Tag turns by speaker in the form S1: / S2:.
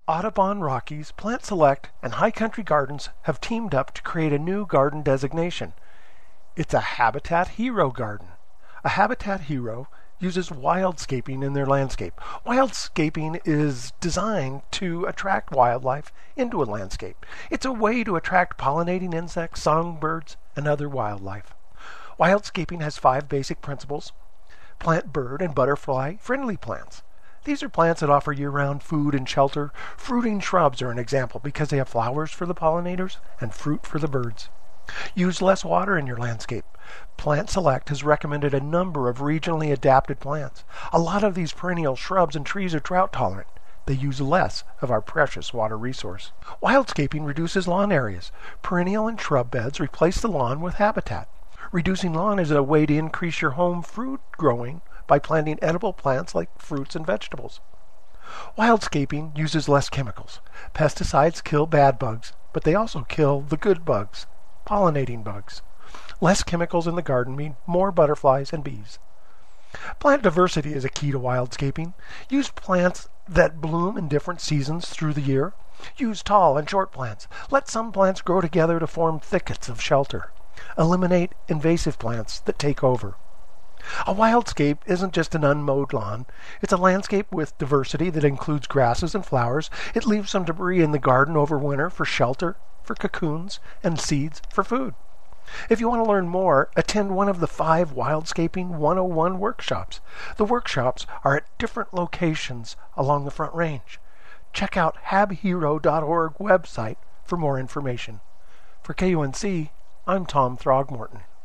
S1: Audubon Rockies, Plant Select, and High Country Gardens have teamed up to create a new garden designation. It's a Habitat Hero garden. A Habitat Hero uses wildscaping in their landscape. Wildscaping is designed to attract wildlife into a landscape. It's a way to attract pollinating insects, songbirds, and other wildlife. Wildscaping has 5 basic principles. Plant bird and butterfly friendly plants. These are plants that offer year-round food and shelter. Fruiting shrubs are an example because they have flowers for the pollinators and fruit for the birds. Use less water in your landscape. Plant Select has recommended a number of regionally adapted plants. A lot of these perennial shrubs and trees are drought tolerant. They use less of our precious water resource. Wildscaping reduces lawn areas. Perennial and shrub beds replace the lawn with habitat. Reducing lawn is a way to increase your home fruit growing by planting edible plants like fruits and vegetables. Wildscaping uses less chemicals. Pesticides kill bad bugs, but they also kill the good bugs, pollinating bugs. Less chemicals in the garden mean more butterflies and bees. Plant diversity is a key to wildscaping. Use plants that bloom in different seasons through the year. Use tall and short plants. Let some plants grow together to form thickets of shelter. Eliminate invasive plants that take over. A wildscape isn't just an unmowed lawn. It's a landscape with diversity that includes grasses and flowers. It leaves some debris in the garden over winter for shelter, for cocoons, and seeds for food. If you want to learn more, attend one of the 5 Wildscaping 101 workshops. The workshops are at different locations along the Front Range. Check out habhero.org website for more information. For KUNC, I'm Tom Throgmorton.